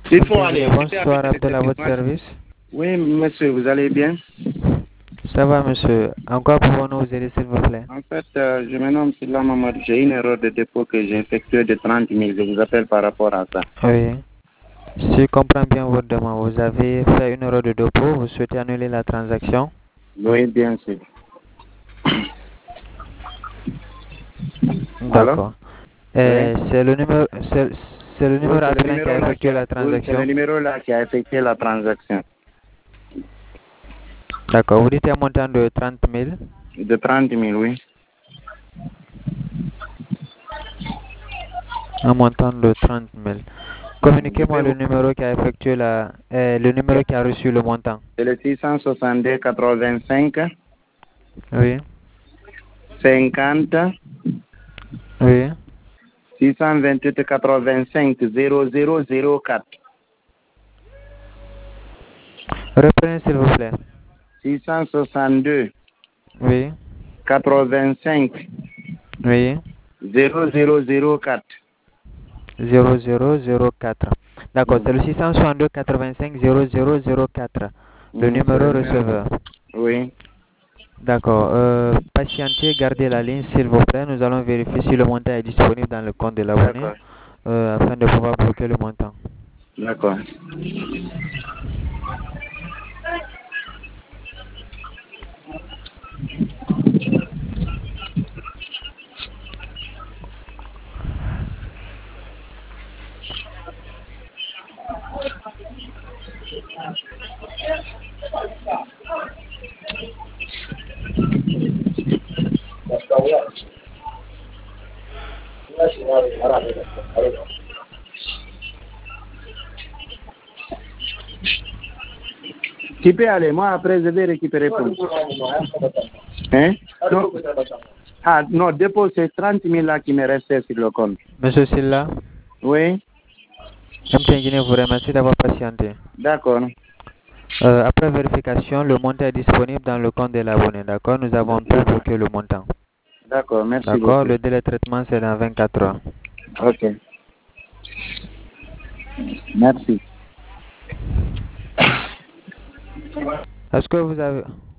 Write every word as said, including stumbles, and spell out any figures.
Il faut aller. Bonsoir, Abdel, à votre service. Oui, monsieur, vous allez bien? Ça va, monsieur. Encore pouvons-nous vous aider, s'il vous plaît? En fait, euh, je me nomme Silla Mamad. J'ai une erreur de dépôt que j'ai effectuée de trente mille. Je vous appelle par rapport à ça. Oui. Si je comprends bien votre demande, vous avez fait une erreur de dépôt, vous souhaitez annuler la transaction? Oui, bien sûr. D'accord. Oui. C'est le numéro, c'est le numéro Oui, c'est le appelant qui numéro a là qui effectué a, la oui, c'est le transaction? numéro là qui a effectué la transaction. D'accord. Vous dites un montant de trente mille? De trente mille, oui. Un montant de trente mille. Communiquez-moi le numéro qui a effectué la, euh, le numéro qui a reçu le montant. C'est le six cent soixante-deux quatre-vingt-cinq. Oui. cinquante. Oui. six cent vingt-huit quatre-vingt-cinq zéro zéro zéro quatre. Reprenez, s'il vous plaît. six cent soixante-deux. Oui. quatre-vingt-cinq. Oui. zéro zéro zéro quatre. zéro zéro zéro quatre. D'accord, Mm. c'est le six cent soixante-deux quatre-vingt-cinq zéro zéro zéro quatre. Le Mm, numéro receveur. Oui. D'accord. Euh, patientez, gardez la ligne, s'il vous plaît. Nous allons vérifier si le montant est disponible dans le compte de l'abonné euh, afin de pouvoir bloquer le montant. D'accord. Tu peux aller, moi après je vais récupérer pour vous. Hein? Non. Ah non, dépôt c'est trente mille là qui me restait sur le compte. Monsieur Silla, Oui. M T N Guinée vous remercie d'avoir patienté. D'accord. Euh, après vérification, le montant est disponible dans le compte de l'abonné. D'accord, nous avons pu bloquer le montant. D'accord, merci D'accord, beaucoup. le délai de traitement c'est dans vingt-quatre heures. Ok. Merci. Est-ce que vous avez...